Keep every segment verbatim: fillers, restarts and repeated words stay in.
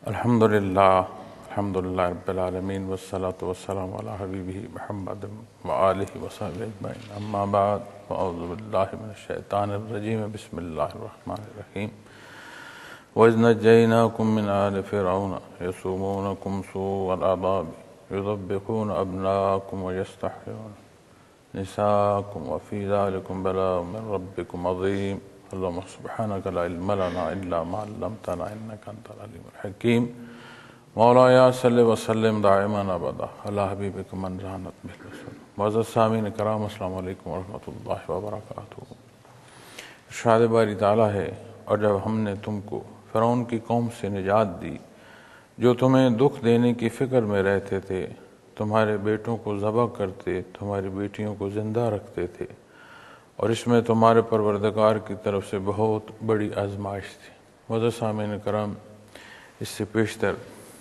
الحمد للہ الحمد للہ رب العالمین والصلاة والسلام علی حبیبہ محمد وآلہ وصحبہ اجمعین اما بعد فاعوذ باللہ من الشیطان الرجیم بسم اللہ الرحمن الرحیم وَإِذْ نَجَّيْنَاكُم مِّنْ آلِ فِرْعَوْنَ يَسُومُونَكُمْ سُوءَ الْعَذَابِ يُذَبِّحُونَ أَبْنَاءَكُمْ وَيَسْتَحْيُونَ نِسَاءَكُمْ وَفِي ذَلِكُمْ بَلَاءٌ مِّن رَّبِّكُمْ عَظِيمٌ اللهم سبحانك لا علم لنا إلا ما علمتنا إنك أنت العليم الحكيم مولاي صل وسلم دائما أبدا على حبيبك من رانت به الرسل معزز سامعین کرام السلام علیکم ورحمۃ اللہ وبرکاتہ۔ ارشاد باری تعالیٰ ہے، اور جب ہم نے تم کو فرعون کی قوم سے نجات دی جو تمہیں دکھ دینے کی فکر میں رہتے تھے، تمہارے بیٹوں کو ذبح کرتے، تمہاری بیٹیوں کو زندہ رکھتے تھے، اور اس میں تمہارے پروردگار کی طرف سے بہت بڑی آزمائش تھی۔ معزز سامعین کرام، اس سے پیشتر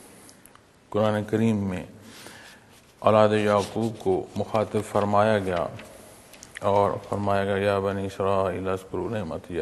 قرآن کریم میں اولاد یعقوب کو مخاطب فرمایا گیا اور فرمایا گیا یا بنی اسرائیل اذکروا نعمتی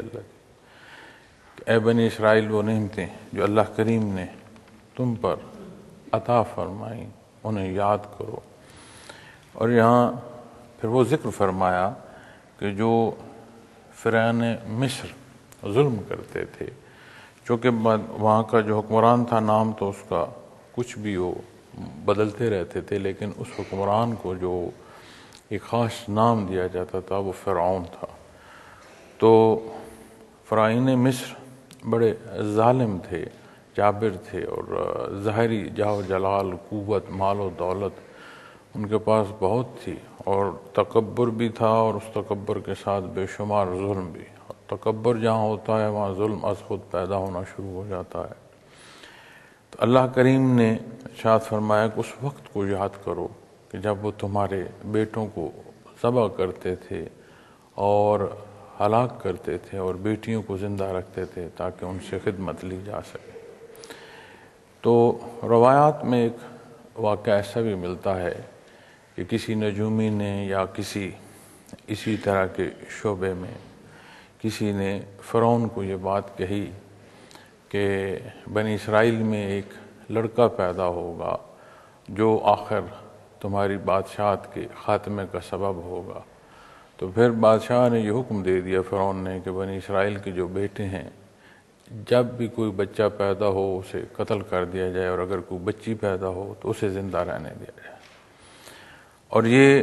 التي، اے بنی اسرائیل وہ نعمتیں جو اللہ کریم نے تم پر عطا فرمائیں انہیں یاد کرو۔ اور یہاں پھر وہ ذکر فرمایا کہ جو فرعون مصر ظلم کرتے تھے، چونکہ وہاں کا جو حکمران تھا نام تو اس کا کچھ بھی وہ بدلتے رہتے تھے، لیکن اس حکمران کو جو ایک خاص نام دیا جاتا تھا وہ فرعون تھا۔ تو فرعون مصر بڑے ظالم تھے، جابر تھے، اور ظاہری جاہ و جلال، قوت، مال و دولت ان کے پاس بہت تھی، اور تکبر بھی تھا، اور اس تکبر کے ساتھ بے شمار ظلم بھی۔ اور تکبر جہاں ہوتا ہے وہاں ظلم از خود پیدا ہونا شروع ہو جاتا ہے۔ تو اللہ کریم نے ارشاد فرمایا کہ اس وقت کو یاد کرو کہ جب وہ تمہارے بیٹوں کو ذبح کرتے تھے اور ہلاک کرتے تھے، اور بیٹیوں کو زندہ رکھتے تھے تاکہ ان سے خدمت لی جا سکے۔ تو روایات میں ایک واقعہ ایسا بھی ملتا ہے کہ کسی نجومی نے یا کسی اسی طرح کے شعبے میں کسی نے فرعون کو یہ بات کہی کہ بنی اسرائیل میں ایک لڑکا پیدا ہوگا جو آخر تمہاری بادشاہت کے خاتمے کا سبب ہوگا۔ تو پھر بادشاہ نے یہ حکم دے دیا فرعون نے کہ بنی اسرائیل کے جو بیٹے ہیں جب بھی کوئی بچہ پیدا ہو اسے قتل کر دیا جائے، اور اگر کوئی بچی پیدا ہو تو اسے زندہ رہنے دیا جائے۔ اور یہ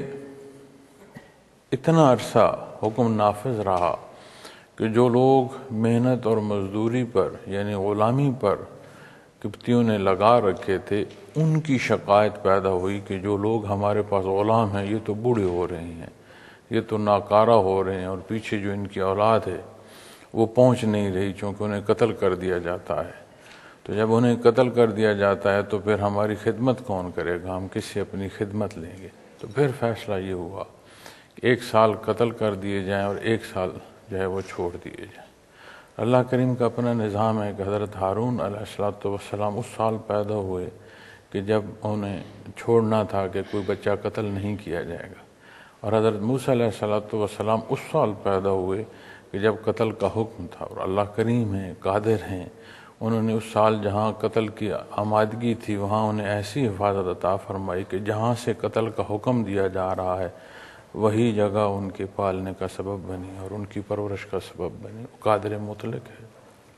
اتنا عرصہ حکم نافذ رہا کہ جو لوگ محنت اور مزدوری پر یعنی غلامی پر قبطیوں نے لگا رکھے تھے، ان کی شکایت پیدا ہوئی کہ جو لوگ ہمارے پاس غلام ہیں یہ تو بوڑھے ہو رہے ہیں، یہ تو ناکارہ ہو رہے ہیں، اور پیچھے جو ان کی اولاد ہے وہ پہنچ نہیں رہی چونکہ انہیں قتل کر دیا جاتا ہے۔ تو جب انہیں قتل کر دیا جاتا ہے تو پھر ہماری خدمت کون کرے گا، ہم کس سے اپنی خدمت لیں گے؟ تو پھر فیصلہ یہ ہوا کہ ایک سال قتل کر دیے جائیں اور ایک سال جو ہے وہ چھوڑ دیے جائیں۔ اللہ کریم کا اپنا نظام ہے کہ حضرت ہارون علیہ السلام اس سال پیدا ہوئے کہ جب انہیں چھوڑنا تھا کہ کوئی بچہ قتل نہیں کیا جائے گا، اور حضرت موسیٰ علیہ السلام اس سال پیدا ہوئے کہ جب قتل کا حکم تھا۔ اور اللہ کریم ہیں، قادر ہیں، انہوں نے اس سال جہاں قتل کی آمادگی تھی وہاں انہیں ایسی حفاظت عطا فرمائی کہ جہاں سے قتل کا حکم دیا جا رہا ہے وہی جگہ ان کے پالنے کا سبب بنی اور ان کی پرورش کا سبب بنی۔ قادر مطلق ہے۔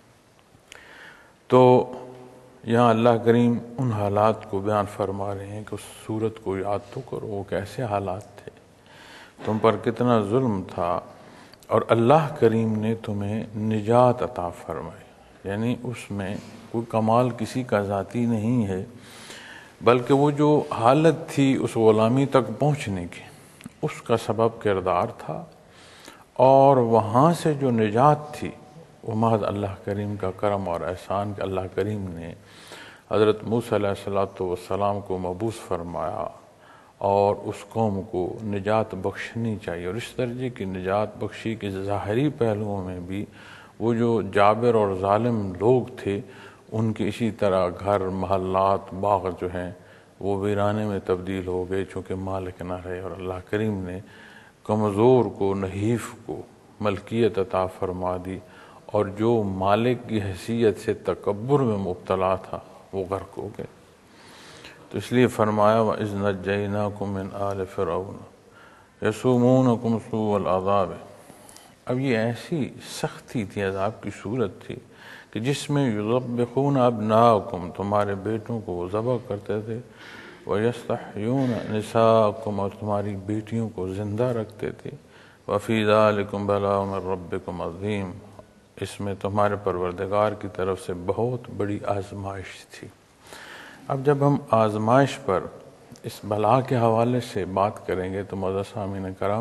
تو یہاں اللہ کریم ان حالات کو بیان فرما رہے ہیں کہ اس صورت کو یاد تو کرو، وہ کیسے حالات تھے، تم پر کتنا ظلم تھا، اور اللہ کریم نے تمہیں نجات عطا فرمائی۔ یعنی اس میں کوئی کمال کسی کا ذاتی نہیں ہے، بلکہ وہ جو حالت تھی اس غلامی تک پہنچنے کی اس کا سبب کردار تھا، اور وہاں سے جو نجات تھی وہ محض اللہ کریم کا کرم اور احسان کہ اللہ کریم نے حضرت موسیٰ علیہ السلام کو مبعوث فرمایا اور اس قوم کو نجات بخشنی چاہیے۔ اور اس درجے کی نجات بخشی کے ظاہری پہلوؤں میں بھی وہ جو جابر اور ظالم لوگ تھے ان کے اسی طرح گھر، محلات، باغ جو ہیں وہ ویرانے میں تبدیل ہو گئے چونکہ مالک نہ رہے، اور اللہ کریم نے کمزور کو، نحیف کو ملکیت عطا فرما دی، اور جو مالک کی حیثیت سے تکبر میں مبتلا تھا وہ غرق ہو گئے۔ تو اس لیے فرمایا وَإِذْ نَجَّيْنَاكُم مِّنْ آلِ فِرْعَوْنَ يَسُومُونَكُمْ سُوءَ الْعَذَابِ۔ اب یہ ایسی سختی تھی، عذاب کی صورت تھی کہ جس میں یذبحون ابناءکم، تمہارے بیٹوں کو وہ ذبح کرتے تھے، وَيَسْتَحْيُونَ نِسَاءَکم، اور تمہاری بیٹیوں کو زندہ رکھتے تھے، وَفِي ذَلِكُمْ بَلَاءٌ مِّن رَبِّكُمْ عَظِيمٌ، اس میں تمہارے پروردگار کی طرف سے بہت بڑی آزمائش تھی۔ اب جب ہم آزمائش پر اس بلا کے حوالے سے بات کریں گے تو معزز سامعین کرام،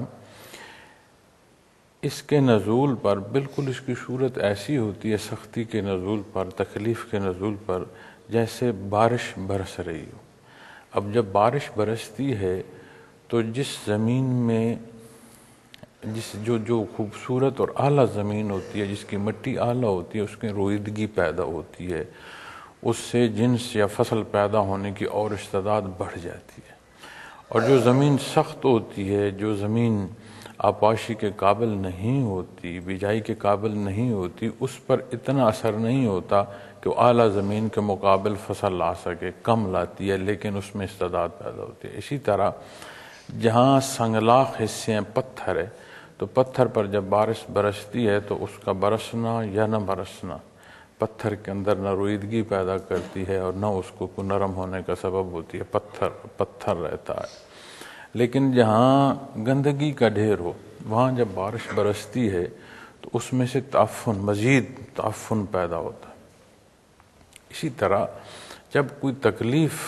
اس کے نزول پر بالکل اس کی صورت ایسی ہوتی ہے، سختی کے نزول پر، تکلیف کے نزول پر، جیسے بارش برس رہی ہو۔ اب جب بارش برستی ہے تو جس زمین میں جس جو جو خوبصورت اور اعلیٰ زمین ہوتی ہے، جس کی مٹی اعلیٰ ہوتی ہے، اس میں رویدگی پیدا ہوتی ہے، اس سے جنس یا فصل پیدا ہونے کی اور استعداد بڑھ جاتی ہے۔ اور جو زمین سخت ہوتی ہے، جو زمین آپاشی کے قابل نہیں ہوتی، بیجائی کے قابل نہیں ہوتی، اس پر اتنا اثر نہیں ہوتا کہ وہ اعلیٰ زمین کے مقابل فصل لا سکے، کم لاتی ہے، لیکن اس میں استعداد پیدا ہوتی ہے۔ اسی طرح جہاں سنگلاخ حصے ہیں، پتھر ہے، تو پتھر پر جب بارش برستی ہے تو اس کا برسنا یا نہ برسنا پتھر کے اندر نہ رویدگی پیدا کرتی ہے اور نہ اس کو کوئی نرم ہونے کا سبب ہوتی ہے، پتھر پتھر رہتا ہے۔ لیکن جہاں گندگی کا ڈھیر ہو، وہاں جب بارش برستی ہے تو اس میں سے تعفن، مزید تعفن پیدا ہوتا ہے۔ اسی طرح جب کوئی تکلیف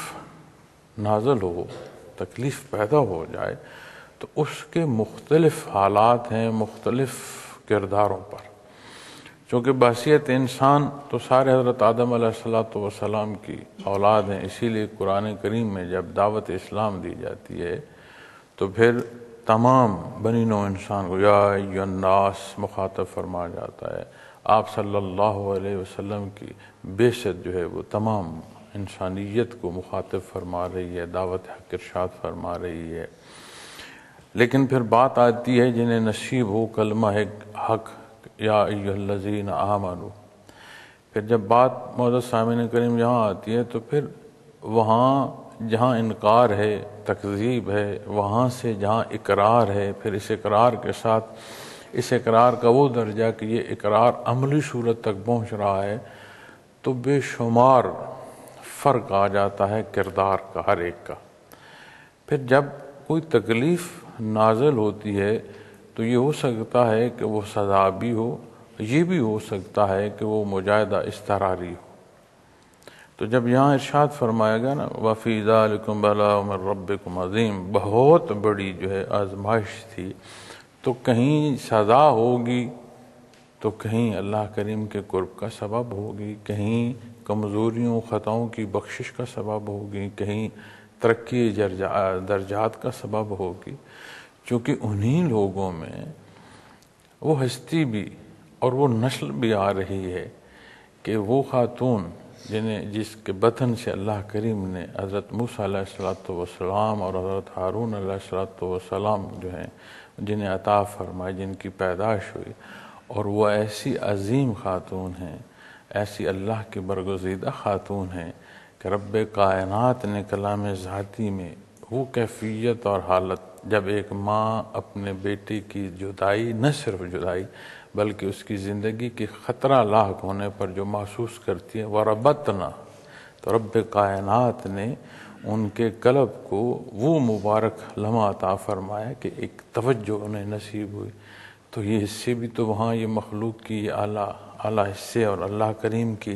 نازل ہو، تکلیف پیدا ہو جائے، تو اس کے مختلف حالات ہیں مختلف کرداروں پر۔ چونکہ بحیثیت انسان تو سارے حضرت آدم علیہ السلام کی اولاد ہیں، اسی لیے قرآن کریم میں جب دعوت اسلام دی جاتی ہے تو پھر تمام بنی نوع انسان کو یا ایھا الناس مخاطب فرمایا جاتا ہے۔ آپ صلی اللہ علیہ وسلم کی بعثت جو ہے وہ تمام انسانیت کو مخاطب فرما رہی ہے، دعوت حق ارشاد فرما رہی ہے۔ لیکن پھر بات آتی ہے جنہیں نصیب ہو کلمہ حق، یا ایھا الذین آمنوا، پھر جب بات معزز سامعین کریم یہاں آتی ہے تو پھر وہاں جہاں انکار ہے، تکذیب ہے، وہاں سے جہاں اقرار ہے، پھر اس اقرار کے ساتھ اس اقرار کا وہ درجہ کہ یہ اقرار عملی صورت تک پہنچ رہا ہے، تو بے شمار فرق آ جاتا ہے کردار کا ہر ایک کا۔ پھر جب کوئی تکلیف نازل ہوتی ہے تو یہ ہو سکتا ہے کہ وہ سزا بھی ہو، یہ بھی ہو سکتا ہے کہ وہ مجاہدہ اضطراری ہو۔ تو جب یہاں ارشاد فرمایا گیا نا وَفِي ذَلِكُمْ بَلَاءٌ مِّن رَبِّكُمْ عَظِيمٌ، بہت بڑی جو ہے آزمائش تھی، تو کہیں سزا ہوگی تو کہیں اللہ کریم کے قرب کا سبب ہوگی، کہیں کمزوریوں خطاؤں کی بخشش کا سبب ہوگی، کہیں ترقی درجات کا سبب ہوگی، چونکہ انہی لوگوں میں وہ ہستی بھی اور وہ نسل بھی آ رہی ہے کہ وہ خاتون جنہیں جس کے بطن سے اللہ کریم نے حضرت موسیٰ علیہ السلام اور حضرت ہارون علیہ السلام جو ہیں جنہیں عطا فرمائے، جن کی پیدائش ہوئی، اور وہ ایسی عظیم خاتون ہیں، ایسی اللہ کی برگزیدہ خاتون ہیں کہ رب کائنات نے کلام ذاتی میں وہ کیفیت اور حالت جب ایک ماں اپنے بیٹے کی جدائی، نہ صرف جدائی بلکہ اس کی زندگی کی خطرہ لاحق ہونے پر جو محسوس کرتی ہے، وَرَبَطْنَا، تو رب کائنات نے ان کے قلب کو وہ مبارک لمحہ عطا فرمایا کہ ایک توجہ انہیں نصیب ہوئی۔ تو یہ حصے بھی تو وہاں یہ مخلوق کی یہ اعلیٰ اعلیٰ حصے اور اللہ کریم کی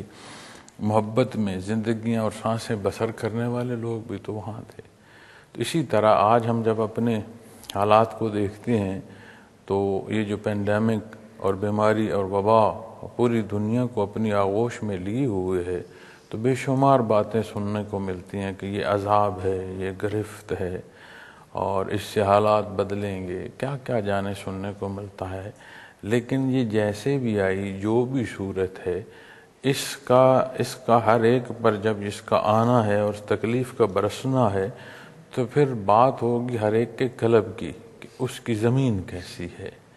محبت میں زندگیاں اور سانسیں بسر کرنے والے لوگ بھی تو وہاں تھے۔ تو اسی طرح آج ہم جب اپنے حالات کو دیکھتے ہیں تو یہ جو پینڈیمک اور بیماری اور وبا پوری دنیا کو اپنی آغوش میں لیے ہوئے ہے، تو بے شمار باتیں سننے کو ملتی ہیں کہ یہ عذاب ہے، یہ گرفت ہے، اور اس سے حالات بدلیں گے، کیا کیا جانے سننے کو ملتا ہے۔ لیکن یہ جیسے بھی آئی، جو بھی صورت ہے، اس کا اس کا ہر ایک پر جب اس کا آنا ہے اور اس تکلیف کا برسنا ہے تو پھر بات ہوگی ہر ایک کے قلب کی کہ اس کی زمین کیسی ہے۔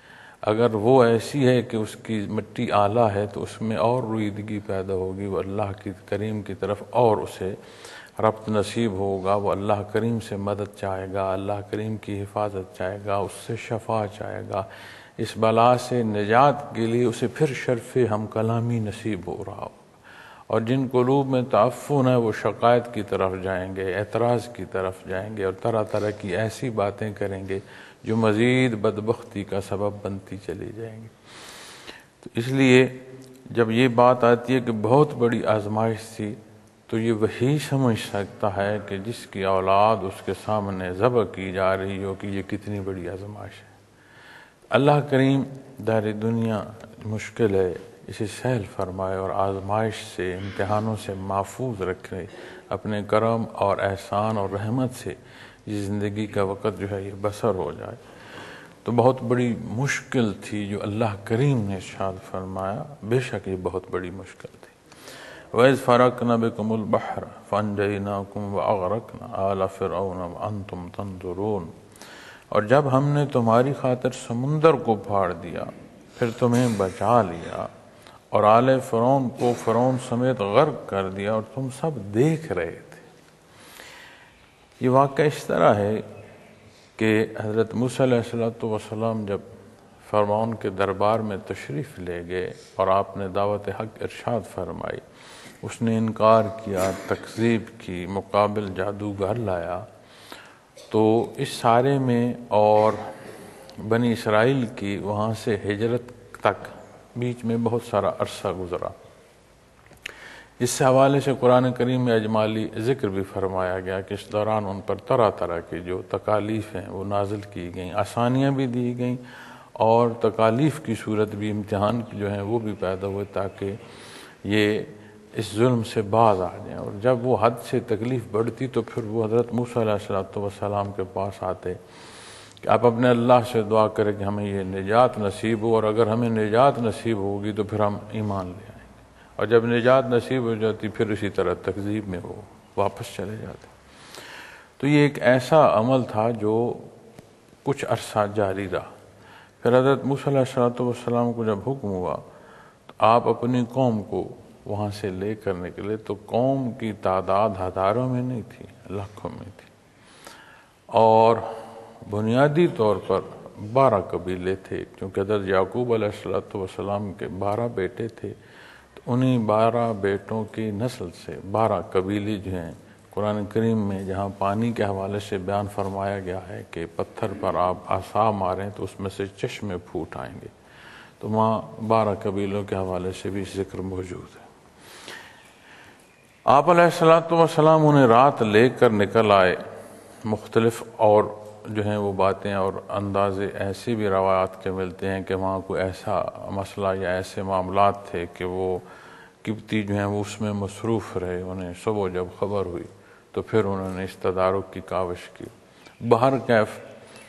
اگر وہ ایسی ہے کہ اس کی مٹی اعلیٰ ہے تو اس میں اور رویدگی پیدا ہوگی، وہ اللہ کی کریم کی طرف اور اسے ربط نصیب ہوگا، وہ اللہ کریم سے مدد چاہے گا، اللہ کریم کی حفاظت چاہے گا، اس سے شفا چاہے گا، اس بلا سے نجات کے لیے اسے پھر شرف ہم کلامی نصیب ہو رہا ہوگا۔ اور جن قلوب میں تعفن ہے وہ شقایت کی طرف جائیں گے، اعتراض کی طرف جائیں گے، اور طرح طرح کی ایسی باتیں کریں گے جو مزید بدبختی کا سبب بنتی چلی جائیں گی۔ تو اس لیے جب یہ بات آتی ہے کہ بہت بڑی آزمائش تھی، تو یہ وہی سمجھ سکتا ہے کہ جس کی اولاد اس کے سامنے ذبح کی جا رہی ہو کہ یہ کتنی بڑی آزمائش ہے۔ اللہ کریم دار دنیا مشکل ہے، اسے سہل فرمائے اور آزمائش سے، امتحانوں سے محفوظ رکھے، اپنے کرم اور احسان اور رحمت سے یہ زندگی کا وقت جو ہے یہ بسر ہو جائے۔ تو بہت بڑی مشکل تھی جو اللہ کریم نے ارشاد فرمایا، بے شک یہ بہت بڑی مشکل تھی۔ وَإِذْ فَرَقْنَا بِكُمُ الْبَحْرَ فَأَنْجَيْنَاكُمْ وَأَغْرَقْنَا آلَ فِرْعَوْنَ وَأَنْتُمْ تَنْظُرُونَ، اور جب ہم نے تمہاری خاطر سمندر کو پھاڑ دیا پھر تمہیں بچا لیا اور آل فرعون کو فرعون سمیت غرق کر دیا اور تم سب دیکھ رہے تھے۔ یہ واقعہ اس طرح ہے کہ حضرت موسیٰ علیہ السلام جب فرعون کے دربار میں تشریف لے گئے اور آپ نے دعوت حق ارشاد فرمائی، اس نے انکار کیا، تکذیب کی، مقابل جادوگر لایا، تو اس سارے میں اور بنی اسرائیل کی وہاں سے ہجرت تک بیچ میں بہت سارا عرصہ گزرا۔ اس حوالے سے قرآن کریم میں اجمالی ذکر بھی فرمایا گیا کہ اس دوران ان پر طرح طرح کی جو تکالیف ہیں وہ نازل کی گئیں، آسانیاں بھی دی گئیں اور تکالیف کی صورت بھی، امتحان جو ہیں وہ بھی پیدا ہوئے تاکہ یہ اس ظلم سے باز آ جائیں۔ اور جب وہ حد سے تکلیف بڑھتی تو پھر وہ حضرت موسیٰ علیہ السلام کے پاس آتے کہ آپ اپنے اللہ سے دعا کریں کہ ہمیں یہ نجات نصیب ہو، اور اگر ہمیں نجات نصیب ہوگی تو پھر ہم ایمان لے آئیں گے، اور جب نجات نصیب ہو جاتی پھر اسی طرح تکذیب میں وہ واپس چلے جاتے۔ تو یہ ایک ایسا عمل تھا جو کچھ عرصہ جاری رہا۔ پھر حضرت موسیٰ علیہ السلام کو جب حکم ہوا تو آپ اپنی قوم کو وہاں سے لے کر نکلے، تو قوم کی تعداد ہزاروں میں نہیں تھی، لاکھوں میں تھی، اور بنیادی طور پر بارہ قبیلے تھے، کیونکہ حضرت یعقوب علیہ السلام کے بارہ بیٹے تھے، تو انہی بارہ بیٹوں کی نسل سے بارہ قبیلے جو ہیں قرآن کریم میں جہاں پانی کے حوالے سے بیان فرمایا گیا ہے کہ پتھر پر آپ عصا ماریں تو اس میں سے چشمے پھوٹ آئیں گے، تو وہاں بارہ قبیلوں کے حوالے سے بھی ذکر موجود ہے۔ آپ علیہ الصلوۃ والسلام انہیں رات لے کر نکل آئے، مختلف اور جو ہیں وہ باتیں اور اندازے ایسی بھی روایات کے ملتے ہیں کہ وہاں کوئی ایسا مسئلہ یا ایسے معاملات تھے کہ وہ قبطی جو ہیں وہ اس میں مصروف رہے، انہیں صبح جب خبر ہوئی تو پھر انہوں نے اس تدارک کی کاوش کی۔ بہر کیف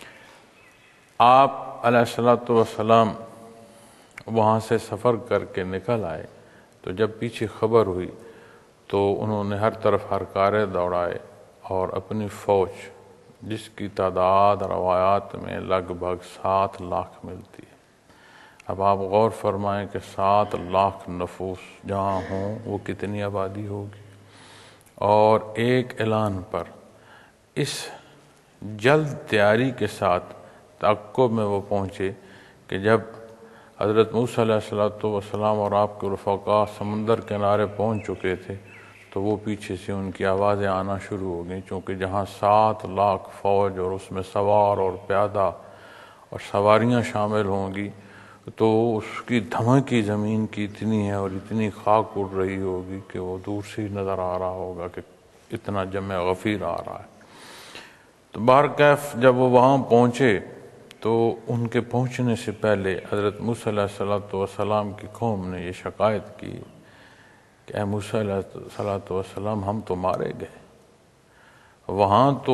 آپ علیہ الصلوۃ والسلام وہاں سے سفر کر کے نکل آئے، تو جب پیچھے خبر ہوئی تو انہوں نے ہر طرف ہر کارے دوڑائے اور اپنی فوج، جس کی تعداد روایات میں لگ بھگ سات لاکھ ملتی ہے۔ اب آپ غور فرمائیں کہ سات لاکھ نفوس جہاں ہوں وہ کتنی آبادی ہوگی، اور ایک اعلان پر اس جلد تیاری کے ساتھ تعقب میں وہ پہنچے کہ جب حضرت موسیٰ علیہ السلام اور آپ کے رفقا سمندر کنارے پہنچ چکے تھے تو وہ پیچھے سے ان کی آوازیں آنا شروع ہو گئیں، چونکہ جہاں سات لاکھ فوج اور اس میں سوار اور پیادہ اور سواریاں شامل ہوں گی تو اس کی دھمکی زمین کی اتنی ہے اور اتنی خاک اڑ رہی ہوگی کہ وہ دور سے ہی نظر آ رہا ہوگا کہ اتنا جمع غفیر آ رہا ہے۔ تو بہرکیف جب وہ وہاں پہنچے تو ان کے پہنچنے سے پہلے حضرت موسیٰ علیہ السلام کی قوم نے یہ شکایت کی کہ اے موسیٰ علیہ السلام، ہم تو مارے گئے، وہاں تو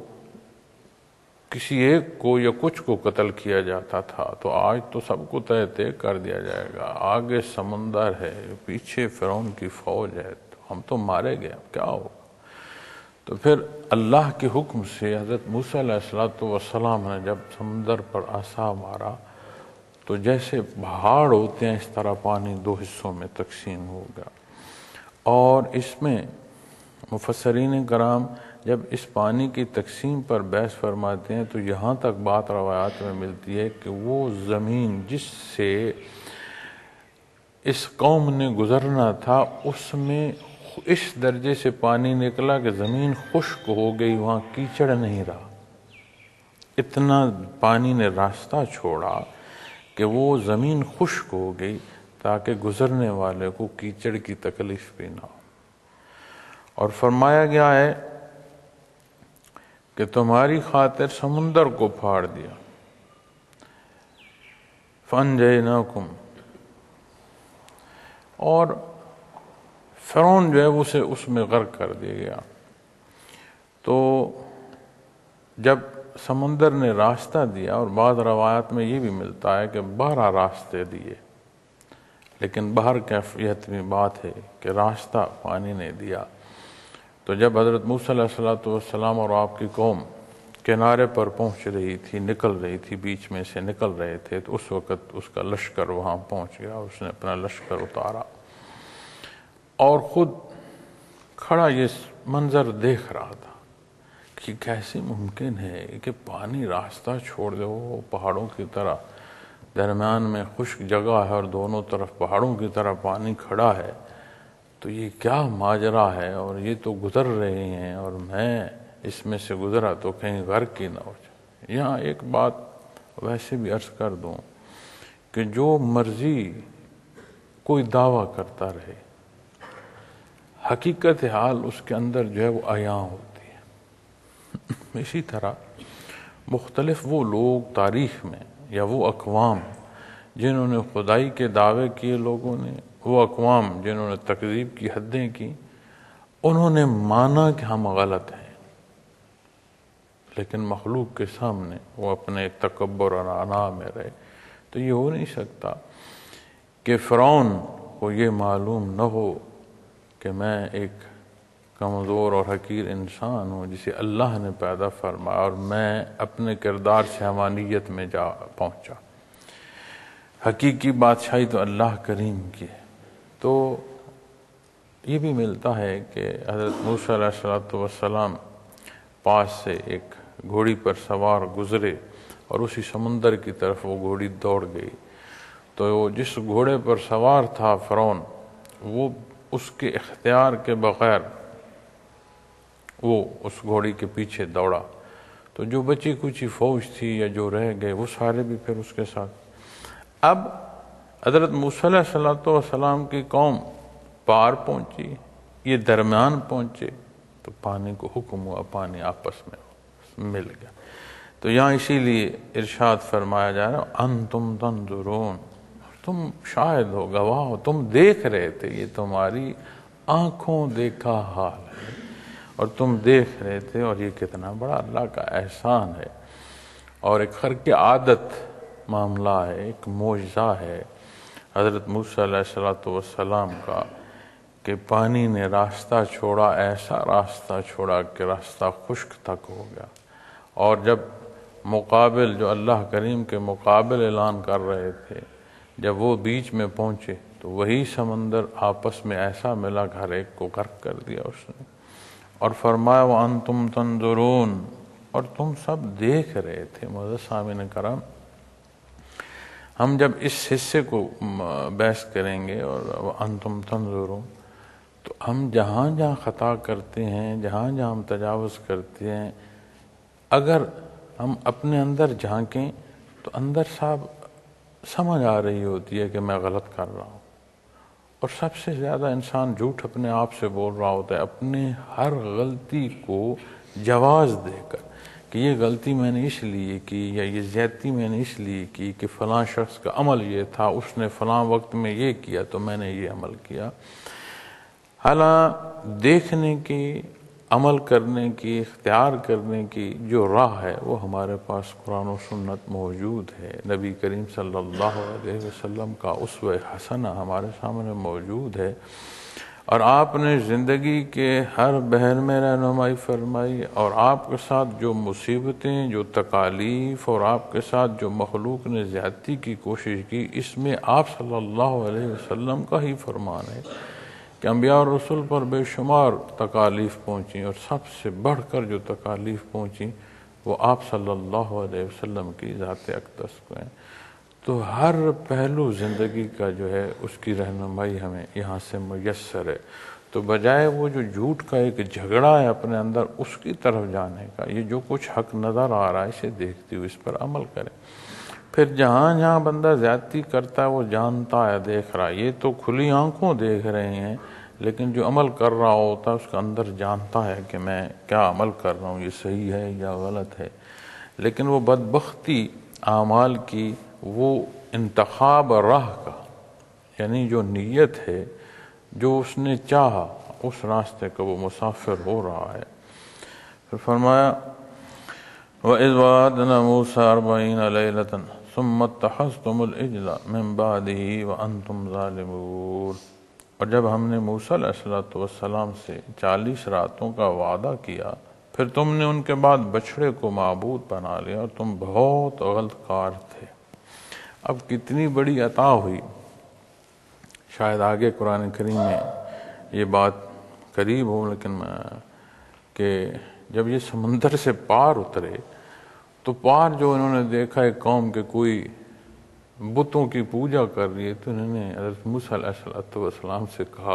کسی ایک کو یا کچھ کو قتل کیا جاتا تھا، تو آج تو سب کو تہہ تہہ کر دیا جائے گا، آگے سمندر ہے، پیچھے فرعون کی فوج ہے، تو ہم تو مارے گئے، کیا ہوگا؟ تو پھر اللہ کے حکم سے حضرت موسیٰ علیہ السلام نے جب سمندر پر عصا مارا تو جیسے پہاڑ ہوتے ہیں اس طرح پانی دو حصوں میں تقسیم ہو گیا۔ اور اس میں مفسرین کرام جب اس پانی کی تقسیم پر بحث فرماتے ہیں تو یہاں تک بات روایات میں ملتی ہے کہ وہ زمین جس سے اس قوم نے گزرنا تھا اس میں اس درجے سے پانی نکلا کہ زمین خشک ہو گئی، وہاں کیچڑ نہیں رہا، اتنا پانی نے راستہ چھوڑا کہ وہ زمین خشک ہو گئی تاکہ گزرنے والے کو کیچڑ کی تکلیف بھی نہ ہو۔ اور فرمایا گیا ہے کہ تمہاری خاطر سمندر کو پھاڑ دیا، فَأَنْجَيْنَاكُمْ، اور فرعون جو ہے اسے اس میں غرق کر دیا گیا۔ تو جب سمندر نے راستہ دیا، اور بعض روایات میں یہ بھی ملتا ہے کہ بارہ راستے دیے، لیکن باہر کیفیت میں بات ہے کہ راستہ پانی نے دیا، تو جب حضرت موسیٰ علیہ السلام اور آپ کی قوم کنارے پر پہنچ رہی تھی، نکل رہی تھی، بیچ میں سے نکل رہے تھے، تو اس وقت اس کا لشکر وہاں پہنچ گیا، اس نے اپنا لشکر اتارا اور خود کھڑا یہ منظر دیکھ رہا تھا کہ کیسے ممکن ہے کہ پانی راستہ چھوڑ دے، وہ پہاڑوں کی طرح درمیان میں خشک جگہ ہے اور دونوں طرف پہاڑوں کی طرح پانی کھڑا ہے، تو یہ کیا ماجرا ہے، اور یہ تو گزر رہے ہیں اور میں اس میں سے گزرا تو کہیں غرق ہی نہ ہو جائے۔ یہاں ایک بات ویسے بھی عرض کر دوں کہ جو مرضی کوئی دعویٰ کرتا رہے، حقیقت حال اس کے اندر جو ہے وہ عیاں ہوتی ہے۔ اسی طرح مختلف وہ لوگ تاریخ میں یا وہ اقوام جنہوں نے خدائی کے دعوے کیے، لوگوں نے وہ اقوام جنہوں نے تکذیب کی حدیں کی، انہوں نے مانا کہ ہم غلط ہیں، لیکن مخلوق کے سامنے وہ اپنے تکبر اور انا میں رہے۔ تو یہ ہو نہیں سکتا کہ فرعون کو یہ معلوم نہ ہو کہ میں ایک کمزور اور حقیر انسان ہوں جسے اللہ نے پیدا فرمایا، اور میں اپنے کردار سے حمانیت میں جا پہنچا۔ حقیقی بادشاہی تو اللہ کریم کی ہے۔ تو یہ بھی ملتا ہے کہ حضرت موسیٰ علیہ السلام پاس سے ایک گھوڑی پر سوار گزرے اور اسی سمندر کی طرف وہ گھوڑی دوڑ گئی، تو جس گھوڑے پر سوار تھا فرعون، وہ اس کے اختیار کے بغیر وہ اس گھوڑی کے پیچھے دوڑا، تو جو بچی کچی فوج تھی یا جو رہ گئے وہ سارے بھی پھر اس کے ساتھ۔ اب حضرت موسیٰ علیہ السلام کی قوم پار پہنچی، یہ درمیان پہنچے، تو پانی کو حکم ہوا، پانی آپس میں مل گیا۔ تو یہاں اسی لیے ارشاد فرمایا جا رہا ہے انتم تنظرون، تم شاہد ہو، گواہ ہو، تم دیکھ رہے تھے، یہ تمہاری آنکھوں دیکھا حال ہے، اور تم دیکھ رہے تھے، اور یہ کتنا بڑا اللہ کا احسان ہے اور ایک خرق عادت معاملہ ہے، ایک معجزہ ہے حضرت موسیٰ علیہ السلام کا کہ پانی نے راستہ چھوڑا، ایسا راستہ چھوڑا کہ راستہ خشک تک ہو گیا، اور جب مقابل جو اللہ کریم کے مقابل اعلان کر رہے تھے، جب وہ بیچ میں پہنچے تو وہی سمندر آپس میں ایسا ملا کہ ہر ایک کو غرق کر دیا اس نے، اور فرمایا وَأَنْتُمْ تَنْظُرُونَ، اور تم سب دیکھ رہے تھے۔ معزز سامعین کرام، ہم جب اس حصے کو بحث کریں گے اور وَأَنْتُمْ تَنْظُرُونَ، تو ہم جہاں جہاں خطا کرتے ہیں، جہاں جہاں ہم تجاوز کرتے ہیں، اگر ہم اپنے اندر جھانکیں تو اندر صاحب سمجھ آ رہی ہوتی ہے کہ میں غلط کر رہا ہوں، اور سب سے زیادہ انسان جھوٹ اپنے آپ سے بول رہا ہوتا ہے، اپنے ہر غلطی کو جواز دے کر کہ یہ غلطی میں نے اس لیے کی، یا یہ زیادتی میں نے اس لیے کی کہ فلاں شخص کا عمل یہ تھا، اس نے فلاں وقت میں یہ کیا تو میں نے یہ عمل کیا۔ حالانکہ دیکھنے کی، عمل کرنے کی، اختیار کرنے کی جو راہ ہے وہ ہمارے پاس قرآن و سنت موجود ہے، نبی کریم صلی اللہ علیہ وسلم کا اسوہ حسنہ ہمارے سامنے موجود ہے، اور آپ نے زندگی کے ہر بحر میں رہنمائی فرمائی، اور آپ کے ساتھ جو مصیبتیں، جو تکالیف، اور آپ کے ساتھ جو مخلوق نے زیادتی کی کوشش کی، اس میں آپ صلی اللہ علیہ وسلم کا ہی فرمان ہے کہ انبیاء اور رسول پر بے شمار تکالیف پہنچیں، اور سب سے بڑھ کر جو تکالیف پہنچیں وہ آپ صلی اللہ علیہ وسلم کی ذات اقدس کو ہیں۔ تو ہر پہلو زندگی کا جو ہے اس کی رہنمائی ہمیں یہاں سے میسر ہے۔ تو بجائے وہ جو جھوٹ کا ایک جھگڑا ہے اپنے اندر، اس کی طرف جانے کا، یہ جو کچھ حق نظر آ رہا ہے اسے دیکھتے ہوئے اس پر عمل کریں۔ پھر جہاں جہاں بندہ زیادتی کرتا ہے وہ جانتا ہے، دیکھ رہا ہے، یہ تو کھلی آنکھوں دیکھ رہے ہیں، لیکن جو عمل کر رہا ہوتا ہے اس کا اندر جانتا ہے کہ میں کیا عمل کر رہا ہوں، یہ صحیح ہے یا غلط ہے۔ لیکن وہ بدبختی اعمال کی، وہ انتخاب راہ کا، یعنی جو نیت ہے، جو اس نے چاہا اس راستے کا وہ مسافر ہو رہا ہے۔ پھر فرمایا وَإِذْ وَعَدْنَا مُوسَىٰ أَرْبَعِينَ لَيْلَةً ثُمَّ اتَّخَذْتُمُ الْعِجْلَ مِن بَعْدِهِ وَأَنْتُمْ ظَالِمُونَ، اور جب ہم نے موسیٰ علیہ السلام سے چالیس راتوں کا وعدہ کیا، پھر تم نے ان کے بعد بچھڑے کو معبود بنا لیا اور تم بہت غلط کار تھے۔ اب کتنی بڑی عطا ہوئی، شاید آگے قرآن کریم میں یہ بات قریب ہو، لیکن کہ جب یہ سمندر سے پار اترے تو پار جو انہوں نے دیکھا ایک قوم کے کوئی بتوں کی پوجا کر رہی ہے، تو انہوں نے حضرت موسیٰ علیہ السلام سے کہا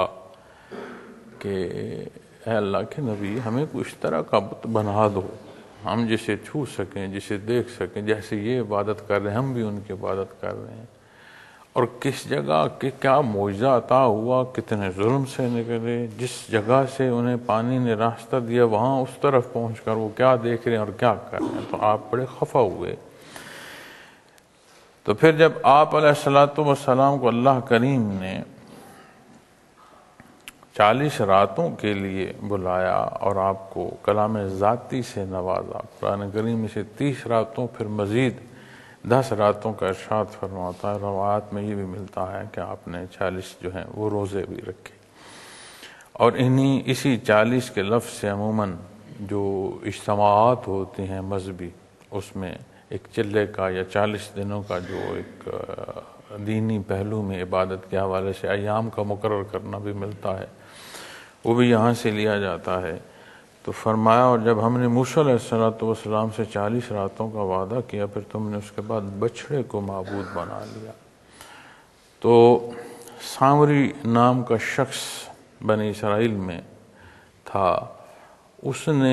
کہ اے اللہ کے نبی، ہمیں کوئی اس طرح کا بت بنا دو ہم جسے چھو سکیں، جسے دیکھ سکیں، جیسے یہ عبادت کر رہے ہیں ہم بھی ان کی عبادت کر رہے ہیں۔ اور کس جگہ کہ کیا معجزہ عطا ہوا، کتنے ظلم سے نکلے، جس جگہ سے انہیں پانی نے راستہ دیا وہاں اس طرف پہنچ کر وہ کیا دیکھ رہے ہیں اور کیا کر رہے ہیں، تو آپ بڑے خفا ہوئے۔ تو پھر جب آپ علیہ الصلوۃ والسلام کو اللہ کریم نے چالیس راتوں کے لیے بلایا اور آپ کو کلام ذاتی سے نوازا، قرآن کریم میں سے تیس راتوں پھر مزید دس راتوں کا ارشاد فرماتا ہے، روایات میں یہ بھی ملتا ہے کہ آپ نے چالیس جو ہیں وہ روزے بھی رکھے۔ اور انہی اسی چالیس کے لفظ سے عموماً جو اجتماعات ہوتے ہیں مذہبی، اس میں ایک چلے کا یا چالیس دنوں کا جو ایک دینی پہلو میں عبادت کے حوالے سے ایام کا مقرر کرنا بھی ملتا ہے، وہ بھی یہاں سے لیا جاتا ہے۔ تو فرمایا اور جب ہم نے موسیٰ علیہ السلام سے چالیس راتوں کا وعدہ کیا، پھر تم نے اس کے بعد بچھڑے کو معبود بنا لیا۔ تو سامری نام کا شخص بنی اسرائیل میں تھا، اس نے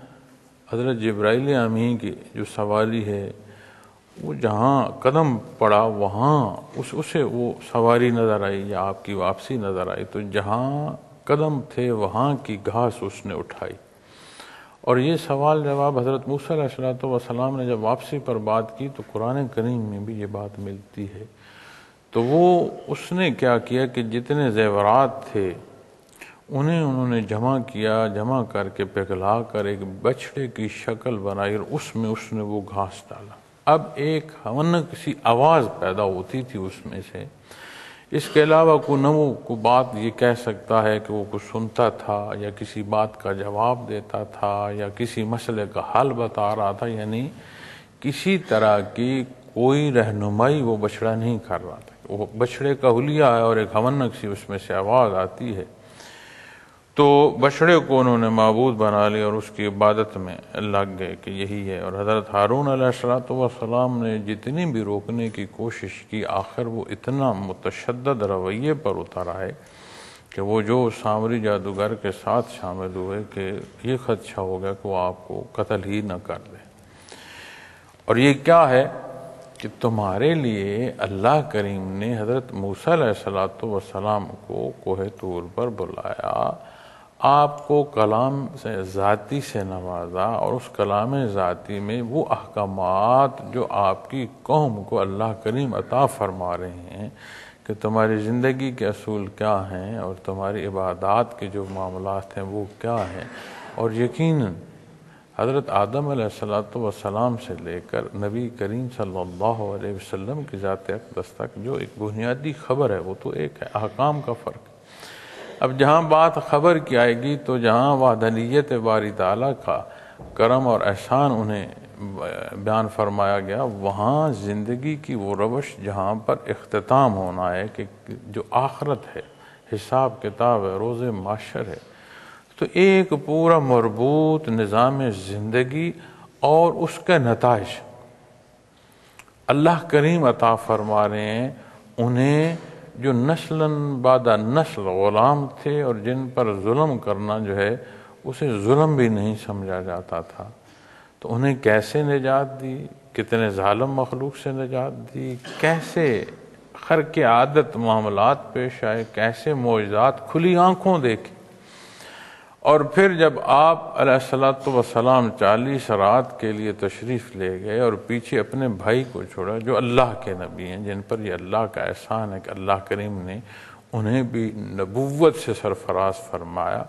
حضرت جبرائیل امین کی جو سواری ہے وہ جہاں قدم پڑا وہاں اس اسے وہ سواری نظر آئی یا آپ کی واپسی نظر آئی، تو جہاں قدم تھے وہاں کی گھاس اس نے اٹھائی۔ اور یہ سوال جواب حضرت موسیٰ علیہ السلام نے جب واپسی پر بات کی تو قرآن کریم میں بھی یہ بات ملتی ہے۔ تو وہ اس نے کیا کیا کہ جتنے زیورات تھے انہیں انہوں نے جمع کیا، جمع کر کے پگھلا کر ایک بچھڑے کی شکل بنائی اور اس میں اس نے وہ گھاس ڈالا۔ اب ایک ہونک سی آواز پیدا ہوتی تھی اس میں سے، اس کے علاوہ کوئی نہ وہ کو بات یہ کہہ سکتا ہے کہ وہ کچھ سنتا تھا یا کسی بات کا جواب دیتا تھا یا کسی مسئلے کا حل بتا رہا تھا، یعنی کسی طرح کی کوئی رہنمائی وہ بچڑا نہیں کر رہا تھا۔ وہ بچڑے کا حلیہ ہے اور ایک ہونک سی اس میں سے آواز آتی ہے۔ تو بچڑے کو انہوں نے معبود بنا لیا اور اس کی عبادت میں لگ گئے کہ یہی ہے۔ اور حضرت ہارون علیہ السلام نے جتنی بھی روکنے کی کوشش کی، آخر وہ اتنا متشدد رویے پر اترا ہے کہ وہ جو سامری جادوگر کے ساتھ شامل ہوئے کہ یہ خدشہ ہو گیا کہ وہ آپ کو قتل ہی نہ کر دے۔ اور یہ کیا ہے کہ تمہارے لیے اللہ کریم نے حضرت موسیٰ علیہ السلام کو کوہ طور پر بلایا، آپ کو کلام سے ذاتی سے نوازا، اور اس کلام ذاتی میں وہ احکامات جو آپ کی قوم کو اللہ کریم عطا فرما رہے ہیں کہ تمہاری زندگی کے اصول کیا ہیں اور تمہاری عبادات کے جو معاملات ہیں وہ کیا ہیں۔ اور یقیناً حضرت آدم علیہ السلام سے لے کر نبی کریم صلی اللہ علیہ وسلم کی ذات اقدس تک جو ایک بنیادی خبر ہے وہ تو ایک ہے، احکام کا فرق ہے۔ اب جہاں بات خبر کی آئے گی تو جہاں وحدانیت باری تعالیٰ کا کرم اور احسان انہیں بیان فرمایا گیا، وہاں زندگی کی وہ روش جہاں پر اختتام ہونا ہے کہ جو آخرت ہے، حساب کتاب ہے، روز محشر ہے، تو ایک پورا مربوط نظام زندگی اور اس کے نتائج اللہ کریم عطا فرما رہے ہیں انہیں، جو نسلاً بعد نسل غلام تھے اور جن پر ظلم کرنا جو ہے اسے ظلم بھی نہیں سمجھا جاتا تھا، تو انہیں کیسے نجات دی، کتنے ظالم مخلوق سے نجات دی، کیسے خرق عادت معاملات پیش آئے، کیسے معجزات کھلی آنکھوں دیکھے، اور پھر جب آپ علیہ الصلوۃ والسلام چالیس رات کے لیے تشریف لے گئے اور پیچھے اپنے بھائی کو چھوڑا جو اللہ کے نبی ہیں، جن پر یہ اللہ کا احسان ہے کہ اللہ کریم نے انہیں بھی نبوت سے سرفراز فرمایا،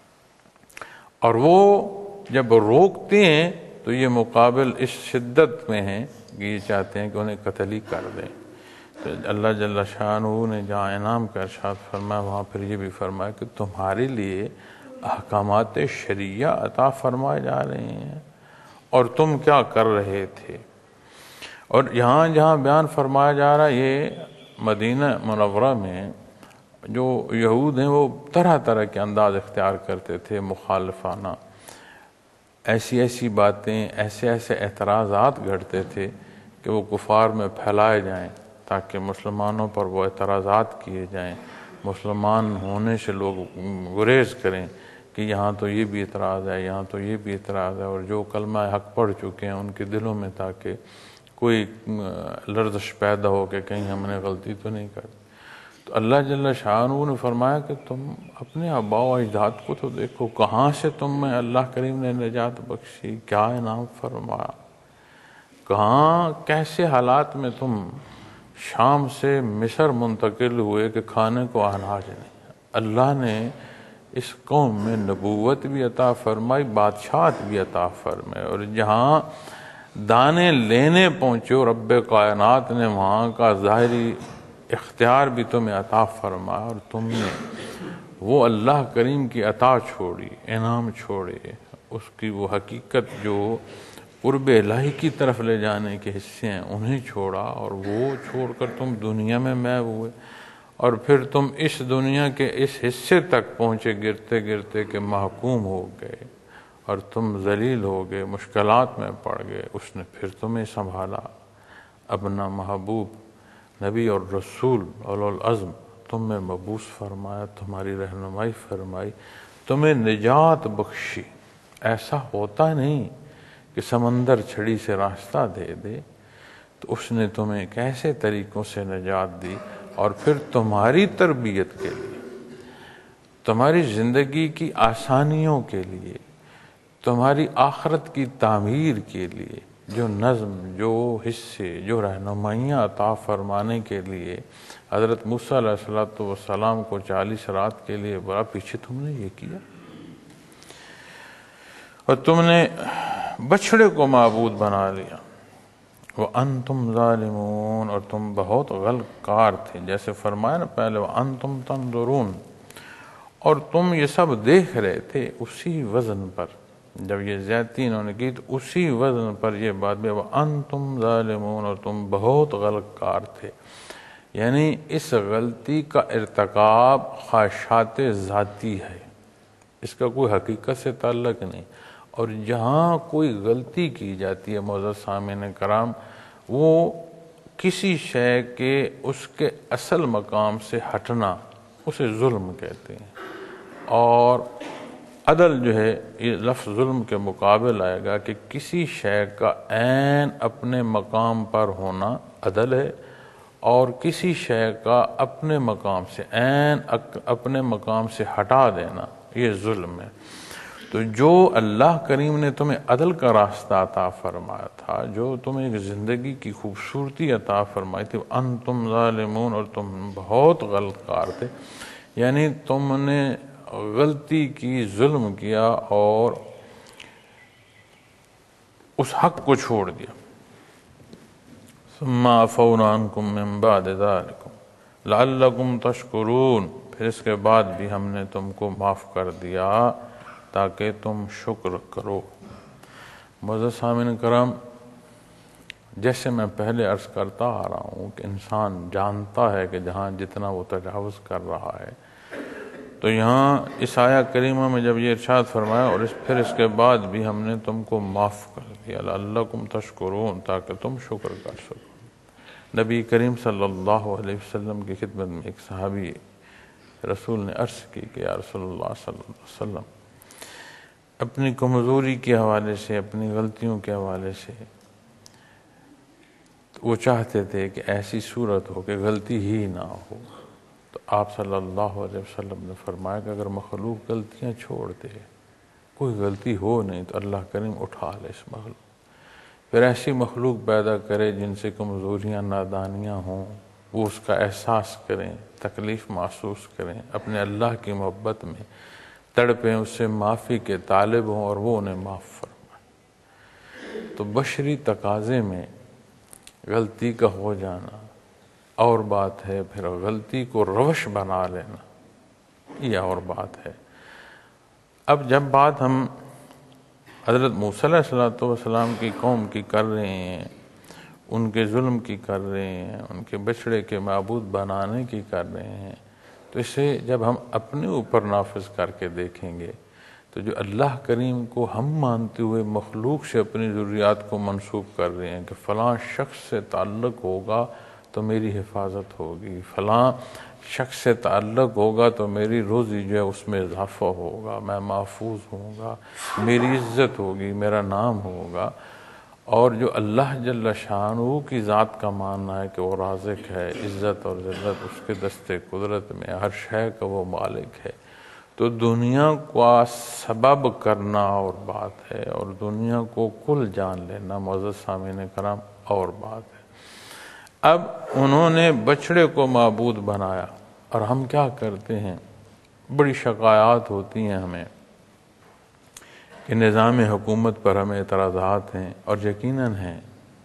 اور وہ جب روکتے ہیں تو یہ مقابل اس شدت میں ہیں کہ یہ چاہتے ہیں کہ انہیں قتل ہی کر دیں۔ تو اللہ جل شانہ نے جہاں انعام کا ارشاد فرمایا وہاں پھر یہ بھی فرمایا کہ تمہارے لیے احکامات شریعہ عطا فرمائے جا رہے ہیں اور تم کیا کر رہے تھے۔ اور یہاں جہاں بیان فرمایا جا رہا ہے یہ مدینہ منورہ میں جو یہود ہیں وہ طرح طرح کے انداز اختیار کرتے تھے مخالفانہ، ایسی ایسی باتیں، ایسے ایسے اعتراضات گھڑتے تھے کہ وہ کفار میں پھیلائے جائیں تاکہ مسلمانوں پر وہ اعتراضات کیے جائیں، مسلمان ہونے سے لوگ گریز کریں کہ یہاں تو یہ بھی اعتراض ہے، یہاں تو یہ بھی اعتراض ہے، اور جو کلمہ حق پڑھ چکے ہیں ان کے دلوں میں تاکہ کوئی لرزش پیدا ہو کہ کہیں ہم نے غلطی تو نہیں کر۔ تو اللہ جل شانہ نے فرمایا کہ تم اپنے آباء و اجداد کو تو دیکھو، کہاں سے تم میں اللہ کریم نے نجات بخشی، کیا انعام فرمایا، کہاں کیسے حالات میں تم شام سے مصر منتقل ہوئے کہ کھانے کو اناج نہیں۔ اللہ نے اس قوم میں نبوت بھی عطا فرمائی، بادشاہت بھی عطا فرمائی، اور جہاں دانے لینے پہنچے رب کائنات نے وہاں کا ظاہری اختیار بھی تمہیں عطا فرمایا، اور تم نے وہ اللہ کریم کی عطا چھوڑی، انعام چھوڑے، اس کی وہ حقیقت جو قرب الہی کی طرف لے جانے کے حصے ہیں انہیں چھوڑا، اور وہ چھوڑ کر تم دنیا میں محو ہوئے، اور پھر تم اس دنیا کے اس حصے تک پہنچے گرتے گرتے کہ محکوم ہو گئے اور تم ذلیل ہو گئے، مشکلات میں پڑ گئے، اس نے پھر تمہیں سنبھالا، اپنا محبوب نبی اور رسول اولو العزم تم میں مبعوث فرمایا، تمہاری رہنمائی فرمائی، تمہیں نجات بخشی۔ ایسا ہوتا نہیں کہ سمندر چھڑی سے راستہ دے دے، تو اس نے تمہیں کیسے طریقوں سے نجات دی، اور پھر تمہاری تربیت کے لیے، تمہاری زندگی کی آسانیوں کے لیے، تمہاری آخرت کی تعمیر کے لیے جو نظم، جو حصے، جو رہنمائیاں عطا فرمانے کے لیے حضرت موسیٰ علیہ السلام کو چالیس رات کے لیے بڑا پیچھے تم نے یہ کیا، اور تم نے بچڑے کو معبود بنا لیا، وَأَنْتُمْ ظَالِمُونَ، اور تم بہت غلط کار تھے، جیسے فرمایا نا پہلے وَأَنْتُمْ تَنْظُرُونَ، اور تم یہ سب دیکھ رہے تھے اسی وزن پر، جب یہ زیادتی انہوں نے کی تو اسی وزن پر یہ بات بھی وَأَنْتُمْ ظَالِمُونَ، اور تم بہت غلط کار تھے، یعنی اس غلطی کا ارتکاب خواہشات ذاتی ہے، اس کا کوئی حقیقت سے تعلق نہیں، اور جہاں کوئی غلطی کی جاتی ہے معزز سامعین کرام، وہ کسی شے کے اس کے اصل مقام سے ہٹنا اسے ظلم کہتے ہیں، اور عدل جو ہے یہ لفظ ظلم کے مقابل آئے گا کہ کسی شے کا عین اپنے مقام پر ہونا عدل ہے، اور کسی شے کا اپنے مقام سے عین اپنے مقام سے ہٹا دینا یہ ظلم ہے۔ تو جو اللہ کریم نے تمہیں عدل کا راستہ عطا فرمایا تھا، جو تمہیں ایک زندگی کی خوبصورتی عطا فرمائی تھی، انتم ظالمون، اور تم بہت غلط کار تھے، یعنی تم نے غلطی کی، ظلم کیا اور اس حق کو چھوڑ دیا۔ ثم عفونا عنکم من بعد ذلکم لعلکم تشکرون، پھر اس کے بعد بھی ہم نے تم کو معاف کر دیا تاکہ تم شکر کرو۔ معزز سامعین کرام، جیسے میں پہلے عرض کرتا آ رہا ہوں کہ انسان جانتا ہے کہ جہاں جتنا وہ تجاوز کر رہا ہے، تو یہاں اس آیہ کریمہ میں جب یہ ارشاد فرمایا اور اس پھر اس کے بعد بھی ہم نے تم کو معاف کر دیا لعلکم تشکرون، تاکہ تم شکر کر سکو۔ نبی کریم صلی اللہ علیہ وسلم کی خدمت میں ایک صحابی رسول نے عرض کی کہ یا رسول اللہ صلی اللہ علیہ وسلم، اپنی کمزوری کے حوالے سے، اپنی غلطیوں کے حوالے سے وہ چاہتے تھے کہ ایسی صورت ہو کہ غلطی ہی نہ ہو۔ تو آپ صلی اللہ علیہ وسلم نے فرمایا کہ اگر مخلوق غلطیاں چھوڑ دے، کوئی غلطی ہو نہیں، تو اللہ کریم اٹھا لے اس مخلوق، پھر ایسی مخلوق پیدا کرے جن سے کمزوریاں، نادانیاں ہوں، وہ اس کا احساس کریں، تکلیف محسوس کریں، اپنے اللہ کی محبت میں تڑپیں، اس سے معافی کے طالب ہوں اور وہ انہیں معاف فرمائے۔ تو بشری تقاضے میں غلطی کا ہو جانا اور بات ہے، پھر غلطی کو روش بنا لینا یہ اور بات ہے۔ اب جب بات ہم حضرت موسیٰ علیہ الصلوۃ والسلام کی قوم کی کر رہے ہیں، ان کے ظلم کی کر رہے ہیں، ان کے بچڑے کے معبود بنانے کی کر رہے ہیں، تو اسے جب ہم اپنے اوپر نافذ کر کے دیکھیں گے تو جو اللہ کریم کو ہم مانتے ہوئے مخلوق سے اپنی ضروریات کو منسوب کر رہے ہیں کہ فلاں شخص سے تعلق ہوگا تو میری حفاظت ہوگی، فلاں شخص سے تعلق ہوگا تو میری روزی جو ہے اس میں اضافہ ہوگا، میں محفوظ ہوں گا، میری عزت ہوگی، میرا نام ہوگا، اور جو اللہ جل شانہ کی ذات کا ماننا ہے کہ وہ رازق ہے، عزت اور ذلت اس کے دستے قدرت میں، ہر شے کا وہ مالک ہے، تو دنیا کا سبب کرنا اور بات ہے، اور دنیا کو کل جان لینا معزز سامعین کرام اور بات ہے۔ اب انہوں نے بچڑے کو معبود بنایا، اور ہم کیا کرتے ہیں، بڑی شکایات ہوتی ہیں ہمیں کہ نظام حکومت پر ہمیں اعتراضات ہیں، اور یقیناً ہیں،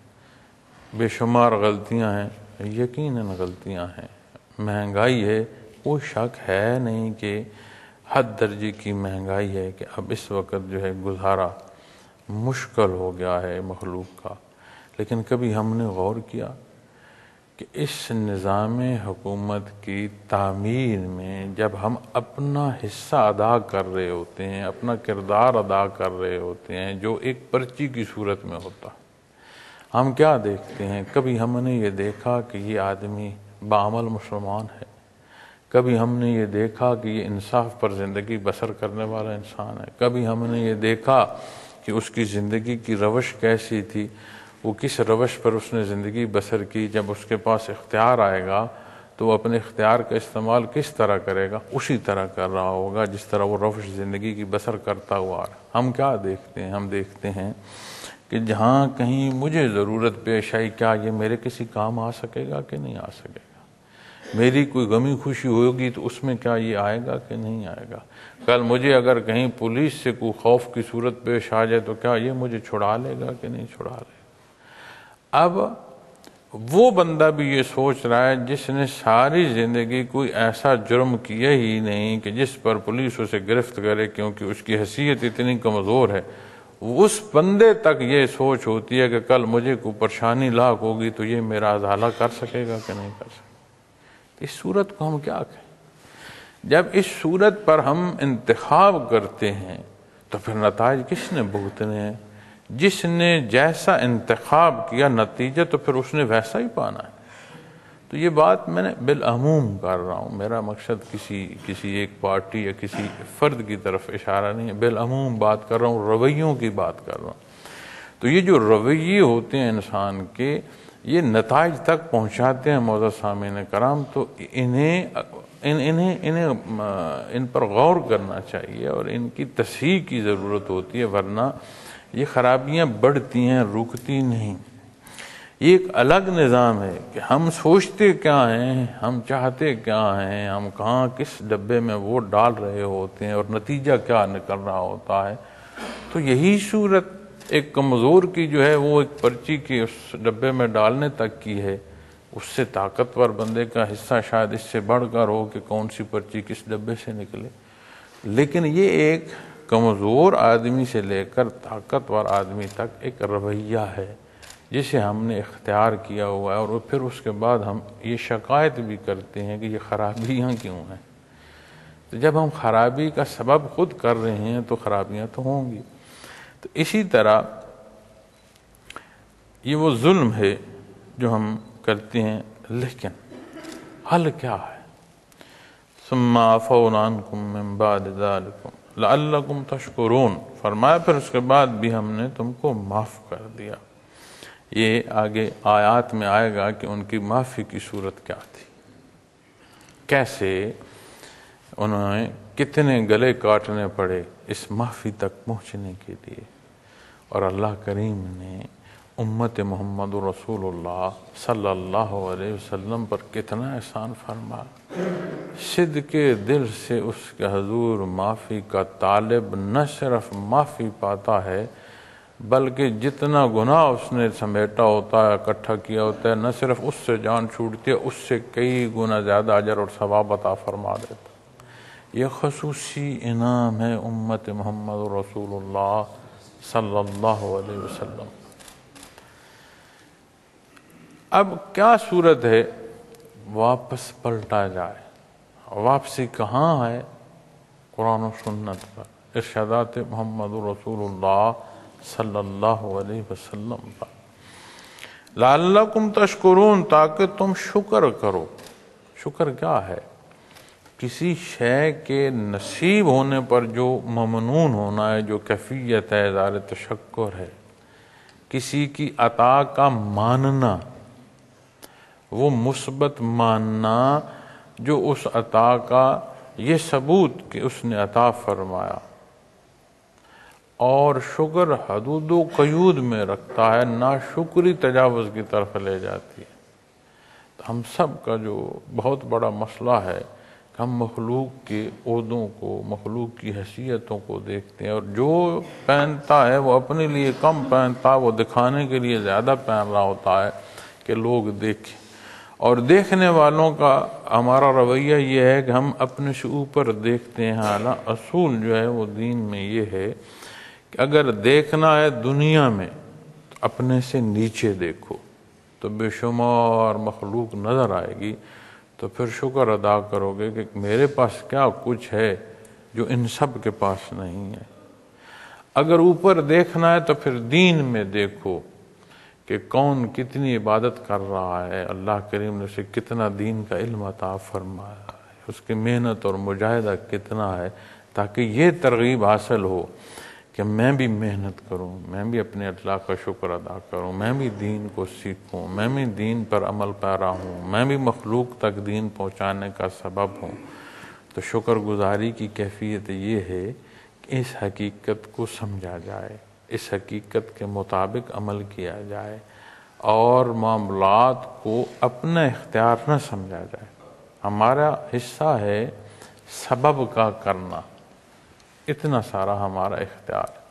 بے شمار غلطیاں ہیں، یقیناً غلطیاں ہیں، مہنگائی ہے، کوئی شک ہے نہیں کہ حد درجے کی مہنگائی ہے کہ اب اس وقت جو ہے گزارا مشکل ہو گیا ہے مخلوق کا، لیکن کبھی ہم نے غور کیا کہ اس نظام حکومت کی تعمیر میں جب ہم اپنا حصہ ادا کر رہے ہوتے ہیں، اپنا کردار ادا کر رہے ہوتے ہیں جو ایک پرچی کی صورت میں ہوتا، ہم کیا دیکھتے ہیں؟ کبھی ہم نے یہ دیکھا کہ یہ آدمی بعمل مسلمان ہے، کبھی ہم نے یہ دیکھا کہ یہ انصاف پر زندگی بسر کرنے والا انسان ہے، کبھی ہم نے یہ دیکھا کہ اس کی زندگی کی روش کیسی تھی، وہ کس روش پر اس نے زندگی بسر کی، جب اس کے پاس اختیار آئے گا تو وہ اپنے اختیار کا استعمال کس طرح کرے گا، اسی طرح کر رہا ہوگا جس طرح وہ روش زندگی کی بسر کرتا ہوا آ رہا۔ ہم کیا دیکھتے ہیں؟ ہم دیکھتے ہیں کہ جہاں کہیں مجھے ضرورت پیش آئی، کیا یہ میرے کسی کام آ سکے گا کہ نہیں آ سکے گا؟ میری کوئی غمی خوشی ہوگی تو اس میں کیا یہ آئے گا کہ نہیں آئے گا؟ کل مجھے اگر کہیں پولیس سے کوئی خوف کی صورت پیش آ جائے تو کیا یہ مجھے چھڑا لے گا کہ نہیں چھڑا لے گا؟ اب وہ بندہ بھی یہ سوچ رہا ہے جس نے ساری زندگی کوئی ایسا جرم کیا ہی نہیں کہ جس پر پولیس اسے گرفت کرے کیونکہ اس کی حیثیت اتنی کمزور ہے، اس بندے تک یہ سوچ ہوتی ہے کہ کل مجھے کوئی پریشانی لاحق ہوگی تو یہ میرا ازالہ کر سکے گا کہ نہیں کر سکے گا۔ اس صورت کو ہم کیا کہیں؟ جب اس صورت پر ہم انتخاب کرتے ہیں تو پھر نتائج کس نے بھگتنے ہیں؟ جس نے جیسا انتخاب کیا نتیجہ تو پھر اس نے ویسا ہی پانا ہے۔ تو یہ بات میں نے بالعموم کر رہا ہوں، میرا مقصد کسی کسی ایک پارٹی یا کسی فرد کی طرف اشارہ نہیں ہے، بالعموم بات کر رہا ہوں، رویوں کی بات کر رہا ہوں۔ تو یہ جو رویے ہوتے ہیں انسان کے، یہ نتائج تک پہنچاتے ہیں معزز سامعین کرام، تو انہیں ان انہیں انہیں ان پر غور کرنا چاہیے اور ان کی تصحیح کی ضرورت ہوتی ہے، ورنہ یہ خرابیاں بڑھتی ہیں، رکتی نہیں۔ یہ ایک الگ نظام ہے کہ ہم سوچتے کیا ہیں، ہم چاہتے کیا ہیں، ہم کہاں کس ڈبے میں ووٹ ڈال رہے ہوتے ہیں اور نتیجہ کیا نکل رہا ہوتا ہے۔ تو یہی صورت ایک کمزور کی جو ہے وہ ایک پرچی کے اس ڈبے میں ڈالنے تک کی ہے، اس سے طاقتور بندے کا حصہ شاید اس سے بڑھ کر ہو کہ کون سی پرچی کس ڈبے سے نکلے، لیکن یہ ایک کمزور آدمی سے لے کر طاقتور آدمی تک ایک رویہ ہے جسے ہم نے اختیار کیا ہوا ہے، اور پھر اس کے بعد ہم یہ شکایت بھی کرتے ہیں کہ یہ خرابیاں کیوں ہیں۔ تو جب ہم خرابی کا سبب خود کر رہے ہیں تو خرابیاں تو ہوں گی۔ تو اسی طرح یہ وہ ظلم ہے جو ہم کرتے ہیں، لیکن حل کیا ہے؟ ثم عفونا عنکم من بعد ذلکم لعلکم تشکرون، فرمایا پھر اس کے بعد بھی ہم نے تم کو معاف کر دیا۔ یہ آگے آیات میں آئے گا کہ ان کی معافی کی صورت کیا تھی، کیسے انہیں کتنے گلے کاٹنے پڑے اس معافی تک پہنچنے کے لیے، اور اللہ کریم نے امت محمد رسول اللہ صلی اللہ علیہ وسلم پر کتنا احسان فرمایا۔ صدق دل سے اس کے حضور معافی کا طالب نہ صرف معافی پاتا ہے، بلکہ جتنا گناہ اس نے سمیٹا ہوتا ہے، اکٹھا کیا ہوتا ہے، نہ صرف اس سے جان چھوٹتی ہے، اس سے کئی گنا زیادہ اجر اور ثواب عطا فرما دیتا۔ یہ خصوصی انعام ہے امت محمد رسول اللہ صلی اللہ علیہ وسلم۔ اب کیا صورت ہے؟ واپس پلٹا جائے، واپسی کہاں ہے؟ قرآن و سنت پر، ارشادات محمد رسول اللہ صلی اللہ علیہ وسلم پر۔ لعلکم تشکرون، تاکہ تم شکر کرو۔ شکر کیا ہے؟ کسی شے کے نصیب ہونے پر جو ممنون ہونا ہے، جو کیفیت ہے، اظہار تشکر ہے۔ کسی کی عطا کا ماننا، وہ مثبت ماننا جو اس عطا کا یہ ثبوت کہ اس نے عطا فرمایا، اور شکر حدود و قیود میں رکھتا ہے، ناشکری تجاوز کی طرف لے جاتی ہے۔ تو ہم سب کا جو بہت بڑا مسئلہ ہے کہ ہم مخلوق کے عہدوں کو، مخلوق کی حیثیتوں کو دیکھتے ہیں، اور جو پہنتا ہے وہ اپنے لیے کم پہنتا ہے، وہ دکھانے کے لیے زیادہ پہن رہا ہوتا ہے کہ لوگ دیکھیں، اور دیکھنے والوں کا ہمارا رویہ یہ ہے کہ ہم اپنے سے اوپر دیکھتے ہیں۔ حالانکہ اصول جو ہے وہ دین میں یہ ہے کہ اگر دیکھنا ہے دنیا میں تو اپنے سے نیچے دیکھو، تو بے شمار مخلوق نظر آئے گی، تو پھر شکر ادا کرو گے کہ میرے پاس کیا کچھ ہے جو ان سب کے پاس نہیں ہے۔ اگر اوپر دیکھنا ہے تو پھر دین میں دیکھو کہ کون کتنی عبادت کر رہا ہے، اللہ کریم نے اسے کتنا دین کا علم عطا فرمایا ہے، اس کی محنت اور مجاہدہ کتنا ہے، تاکہ یہ ترغیب حاصل ہو کہ میں بھی محنت کروں، میں بھی اپنے اللہ کا شکر ادا کروں، میں بھی دین کو سیکھوں، میں بھی دین پر عمل پیرا ہوں، میں بھی مخلوق تک دین پہنچانے کا سبب ہوں۔ تو شکر گزاری کی کیفیت یہ ہے کہ اس حقیقت کو سمجھا جائے، اس حقیقت کے مطابق عمل کیا جائے، اور معاملات کو اپنا اختیار نہ سمجھا جائے۔ ہمارا حصہ ہے سبب کا کرنا، اتنا سارا ہمارا اختیار ہے۔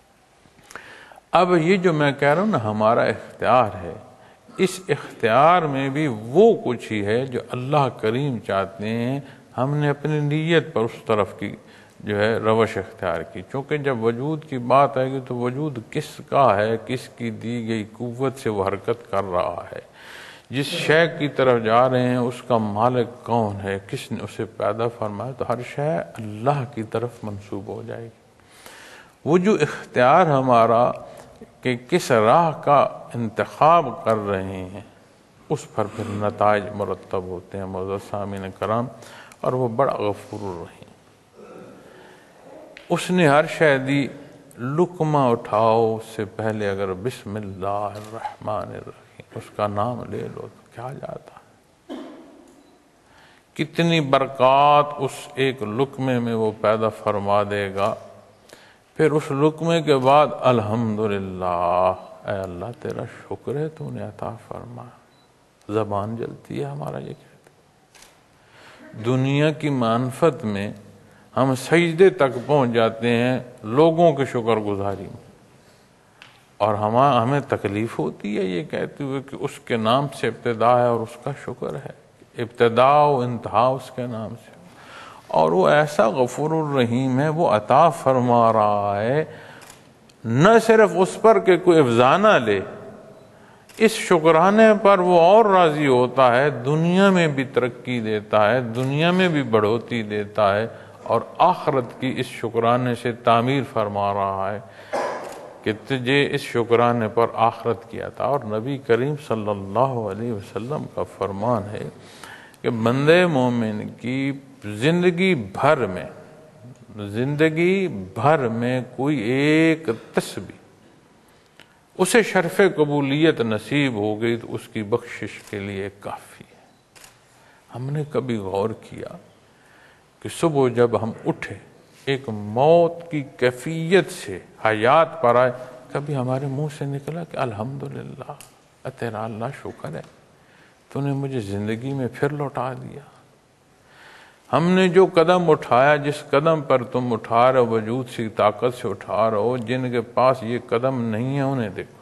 اب یہ جو میں کہہ رہا ہوں نا ہمارا اختیار ہے، اس اختیار میں بھی وہ کچھ ہی ہے جو اللہ کریم چاہتے ہیں ہم نے اپنی نیت پر اس طرف کی جو ہے روش اختیار کی۔ چونکہ جب وجود کی بات آئے گی تو وجود کس کا ہے، کس کی دی گئی قوت سے وہ حرکت کر رہا ہے، جس شے کی طرف جا رہے ہیں اس کا مالک کون ہے، کس نے اسے پیدا فرمایا، تو ہر شے اللہ کی طرف منسوب ہو جائے گی۔ وہ جو اختیار ہمارا کہ کس راہ کا انتخاب کر رہے ہیں، اس پر پھر نتائج مرتب ہوتے ہیں معزز سامعین کرام، اور وہ بڑا غفور الرحیم۔ اس نے ہر شے دی، لقمہ اٹھاؤ اس سے پہلے اگر بسم اللہ الرحمن الرحیم اس کا نام لے لو تو کیا جاتا، کتنی برکات اس ایک لقمے میں وہ پیدا فرما دے گا۔ پھر اس لقمے کے بعد الحمدللہ، اے اللہ تیرا شکر ہے تو نے عطا فرمایا، زبان جلتی ہے ہمارا یہ کہتے۔ دنیا کی معرفت میں ہم سجدے تک پہنچ جاتے ہیں لوگوں کے شکر گزاری میں، اور ہمیں ہمیں تکلیف ہوتی ہے یہ کہتے ہوئے کہ اس کے نام سے ابتدا ہے اور اس کا شکر ہے، ابتدا و انتہا اس کے نام سے، اور وہ ایسا غفور الرحیم ہے، وہ عطا فرما رہا ہے، نہ صرف اس پر کہ کوئی افزا نہ لے، اس شکرانے پر وہ اور راضی ہوتا ہے، دنیا میں بھی ترقی دیتا ہے، دنیا میں بھی بڑھوتی دیتا ہے، اور آخرت کی اس شکرانے سے تعمیر فرما رہا ہے کہ تجھے اس شکرانے پر آخرت کیا تھا۔ اور نبی کریم صلی اللہ علیہ وسلم کا فرمان ہے کہ بندے مومن کی زندگی بھر میں زندگی بھر میں کوئی ایک تسبیح اسے شرف قبولیت نصیب ہو گئی تو اس کی بخشش کے لیے کافی ہے۔ ہم نے کبھی غور کیا کہ صبح جب ہم اٹھے ایک موت کی کیفیت سے حیات پر آئے، کبھی ہمارے منہ سے نکلا کہ الحمدللہ، تیرا اللہ شکر ہے، تو نے مجھے زندگی میں پھر لوٹا دیا۔ ہم نے جو قدم اٹھایا، جس قدم پر تم اٹھا رہے ہو، وجود سی طاقت سے اٹھا رہے ہو، جن کے پاس یہ قدم نہیں ہے انہیں دیکھو۔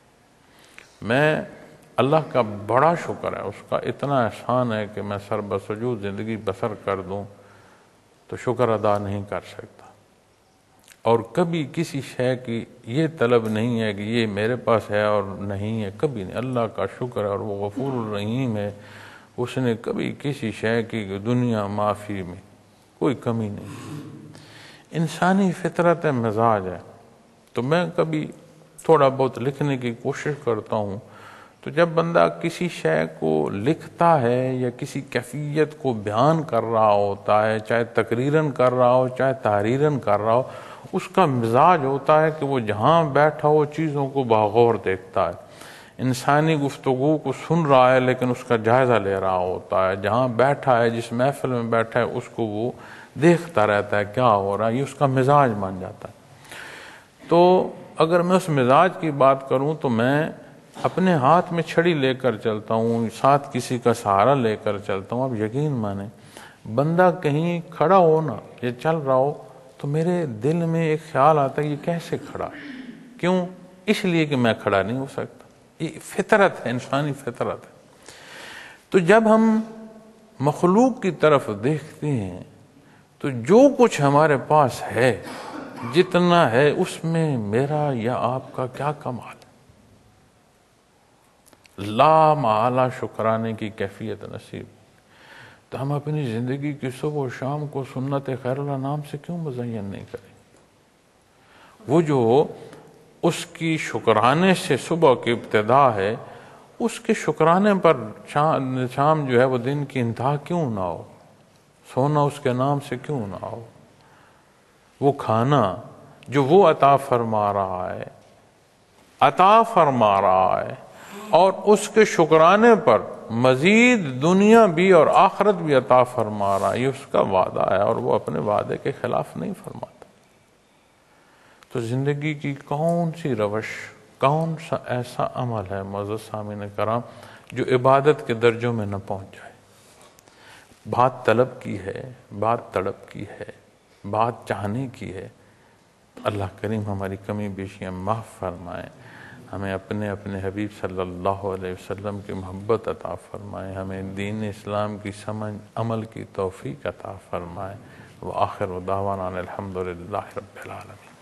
میں اللہ کا بڑا شکر ہے، اس کا اتنا احسان ہے کہ میں سر بسجود زندگی بسر کر دوں تو شکر ادا نہیں کر سکتا، اور کبھی کسی شے کی یہ طلب نہیں ہے کہ یہ میرے پاس ہے اور نہیں ہے، کبھی نہیں۔ اللہ کا شکر ہے، اور وہ غفور الرحیم ہے، اس نے کبھی کسی شے کی دنیا معافی میں کوئی کمی نہیں۔ انسانی فطرت مزاج ہے، تو میں کبھی تھوڑا بہت لکھنے کی کوشش کرتا ہوں، تو جب بندہ کسی شے کو لکھتا ہے یا کسی کیفیت کو بیان کر رہا ہوتا ہے، چاہے تقریراً کر رہا ہو چاہے تحریراً کر رہا ہو، اس کا مزاج ہوتا ہے کہ وہ جہاں بیٹھا ہو چیزوں کو باغور دیکھتا ہے، انسانی گفتگو کو سن رہا ہے لیکن اس کا جائزہ لے رہا ہوتا ہے، جہاں بیٹھا ہے جس محفل میں بیٹھا ہے اس کو وہ دیکھتا رہتا ہے کیا ہو رہا ہے، یہ اس کا مزاج مان جاتا ہے۔ تو اگر میں اس مزاج کی بات کروں تو میں اپنے ہاتھ میں چھڑی لے کر چلتا ہوں، ساتھ کسی کا سہارا لے کر چلتا ہوں۔ اب یقین مانیں، بندہ کہیں کھڑا ہو نا یا چل رہا ہو تو میرے دل میں ایک خیال آتا ہے یہ کیسے کھڑا ہے؟ کیوں؟ اس لیے کہ میں کھڑا نہیں ہو سکتا۔ یہ فطرت ہے، انسانی فطرت ہے۔ تو جب ہم مخلوق کی طرف دیکھتے ہیں تو جو کچھ ہمارے پاس ہے، جتنا ہے، اس میں میرا یا آپ کا کیا کمال ہے؟ لا محالہ شکرانے کی کیفیت نصیب، تو ہم اپنی زندگی کی صبح و شام کو سنت خیر اللہ نام سے کیوں مزین نہیں کریں؟ وہ جو اس کی شکرانے سے صبح کی ابتدا ہے، اس کے شکرانے پر شام جو ہے وہ دن کی انتہا کیوں نہ ہو؟ سونا اس کے نام سے کیوں نہ ہو؟ وہ کھانا جو وہ عطا فرما رہا ہے عطا فرما رہا ہے اور اس کے شکرانے پر مزید دنیا بھی اور آخرت بھی عطا فرما رہا ہے، یہ اس کا وعدہ ہے اور وہ اپنے وعدے کے خلاف نہیں فرماتا۔ تو زندگی کی کون سی روش، کون سا ایسا عمل ہے معزز سامعین کرام جو عبادت کے درجوں میں نہ پہنچ جائے؟ بات طلب کی ہے، بات تڑپ کی ہے، بات چاہنے کی ہے۔ اللہ کریم ہماری کمی بیشیاں معاف فرمائیں، ہمیں اپنے اپنے حبیب صلی اللہ علیہ وسلم کی محبت عطا فرمائیں، ہمیں دین اسلام کی سمجھ عمل کی توفیق عطا فرمائیں۔ وآخر دعوانا الحمدللہ رب العالمین۔